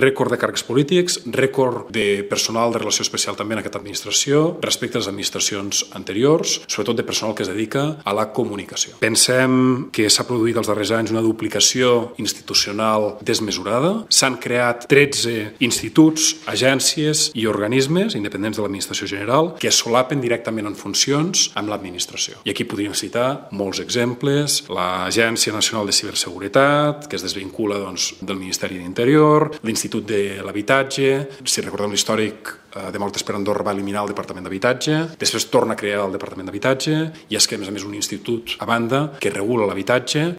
rècord de càrrecs polítics, rècord de personal de relació especial també en aquesta administració respecte a les administracions anteriors, sobretot de personal que es dedica a la comunicació. Pensem que s'ha produït els darrers anys una duplicació institucional desmesurada. S'han creat 13 instituts, agències i organismes independents de l'administració general que es solapen directament en funcions amb l'administració. I aquí podríem citar molts exemples: l'Agència Nacional de Ciberseguretat, que es desvincula del Ministeri d'Interior, l'Institut de l'Habitatge, si recordem l'històric, Demòcrates per Andorra va eliminar el Departament d'Habitatge, després torna a crear el Departament d'Habitatge, i és que, a més un institut a banda que regula l'habitatge